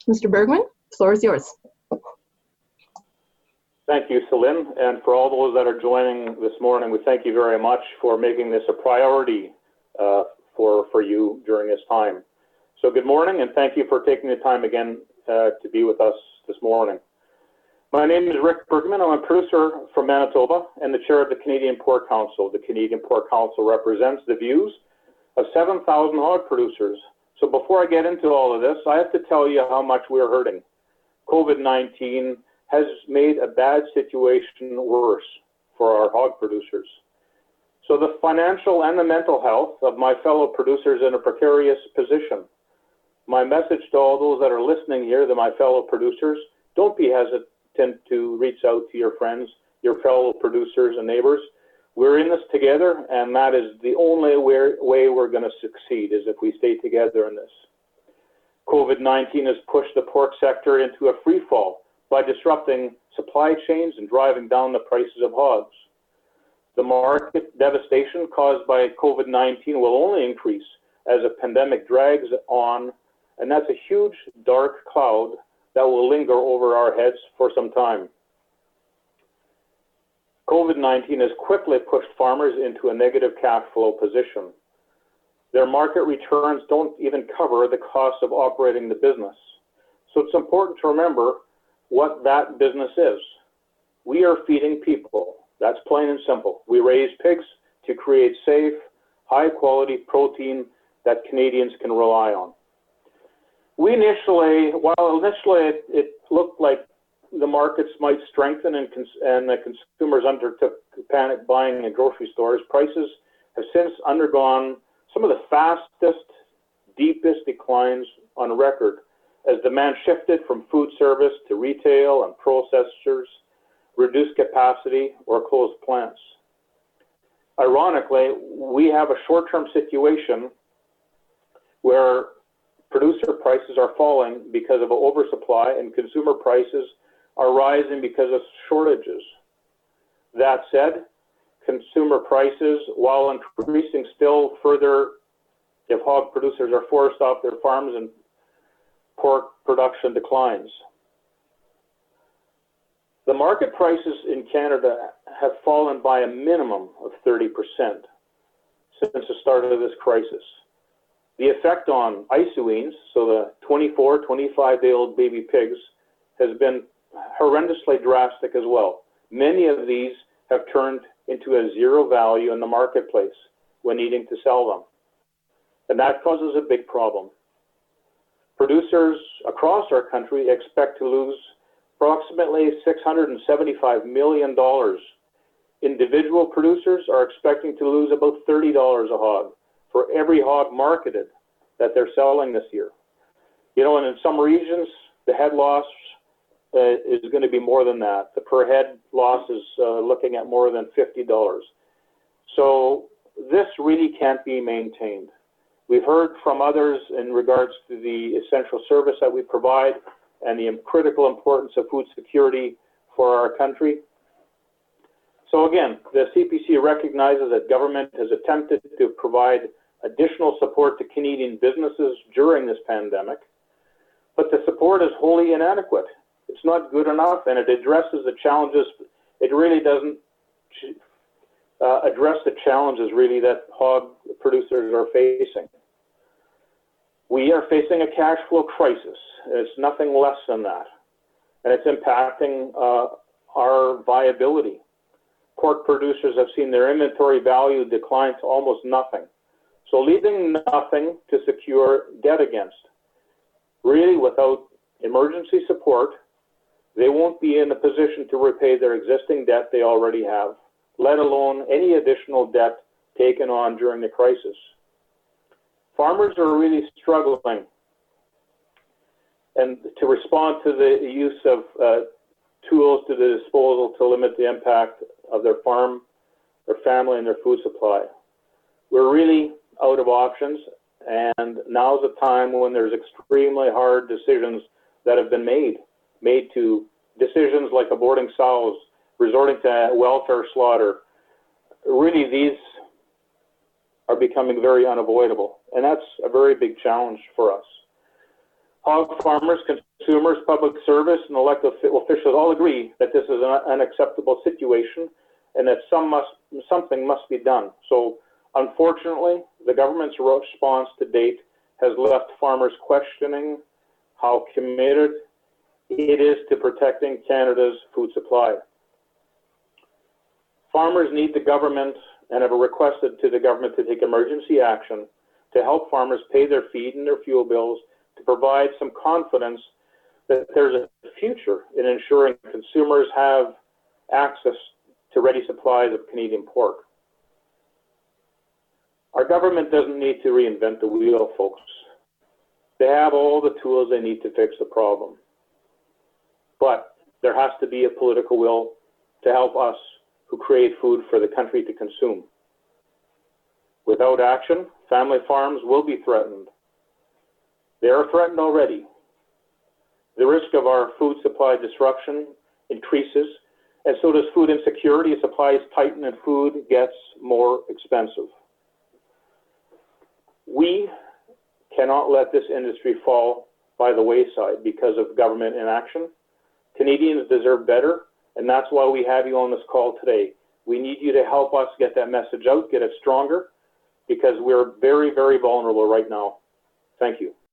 Mr. Bergman, the floor is yours. Thank you, Celine, and for all those that are joining this morning, we thank you very much for making this a priority for you during this time. So good morning, and thank you for taking the time again to be with us this morning. My name is Rick Bergman. I'm a producer from Manitoba and the chair of the Canadian Pork Council. The Canadian Pork Council represents the views of 7,000 hog producers. So before I get into all of this, I have to tell you how much we're hurting. COVID-19 has made a bad situation worse for our hog producers. So the financial and the mental health of my fellow producers in a precarious position. My message to all those that are listening here, to my fellow producers, don't be hesitant to reach out to your friends, your fellow producers and neighbors. We're in this together, and that is the only way we're going to succeed, is if we stay together in this. COVID-19 has pushed the pork sector into a free fall by disrupting supply chains and driving down the prices of hogs. The market devastation caused by COVID-19 will only increase as a pandemic drags on, and that's a huge dark cloud that will linger over our heads for some time. COVID-19 has quickly pushed farmers into a negative cash flow position. Their market returns don't even cover the cost of operating the business. So it's important to remember what that business is. We are feeding people. That's plain and simple. We raise pigs to create safe, high-quality protein that Canadians can rely on. While initially it looked like the markets might strengthen and the consumers undertook panic buying in grocery stores, prices have since undergone some of the fastest, deepest declines on record as demand shifted from food service to retail and processors, reduced capacity, or closed plants. Ironically, we have a short-term situation where producer prices are falling because of oversupply and consumer prices are rising because of shortages. That said, consumer prices, while increasing still further if hog producers are forced off their farms and pork production declines. The market prices in Canada have fallen by a minimum of 30% since the start of this crisis. The effect on isoines, so the 24, 25-day-old baby pigs, has been horrendously drastic as well. Many of these have turned into a zero value in the marketplace when needing to sell them. And that causes a big problem. Producers across our country expect to lose approximately $675 million. Individual producers are expecting to lose about $30 a hog for every hog marketed that they're selling this year. You know, and in some regions, the head loss is going to be more than that. The per head loss is looking at more than $50. So this really can't be maintained. We've heard from others in regards to the essential service that we provide and the critical importance of food security for our country. So again, the CPC recognizes that government has attempted to provide additional support to Canadian businesses during this pandemic, but the support is wholly inadequate. It's not good enough, and it addresses the challenges. It really doesn't address the challenges really that hog producers are facing. We are facing a cash flow crisis. It's nothing less than that, and it's impacting our viability. Pork producers have seen their inventory value decline to almost nothing, so leaving nothing to secure debt against. Really, without emergency support, they won't be in a position to repay their existing debt they already have, let alone any additional debt taken on during the crisis. Farmers are really struggling, and to respond to the use of tools to the disposal to limit the impact of their farm, their family, and their food supply. We're really out of options, and now's the time when there's extremely hard decisions that have been made to decisions like aborting sows, resorting to welfare slaughter. Really, these are becoming very unavoidable, and that's a very big challenge for us. Hog farmers can Consumers, public service, and elected officials all agree that this is an unacceptable situation and that something must be done. So, unfortunately, the government's response to date has left farmers questioning how committed it is to protecting Canada's food supply. Farmers need the government and have requested to the government to take emergency action to help farmers pay their feed and their fuel bills, to provide some confidence that there's a future in ensuring consumers have access to ready supplies of Canadian pork. Our government doesn't need to reinvent the wheel, folks. They have all the tools they need to fix the problem. But there has to be a political will to help us who create food for the country to consume. Without action, family farms will be threatened. They are threatened already. The risk of our food supply disruption increases, and so does food insecurity as supplies tighten and food gets more expensive. We cannot let this industry fall by the wayside because of government inaction. Canadians deserve better, and that's why we have you on this call today. We need you to help us get that message out, get it stronger, because we're very, very vulnerable right now. Thank you.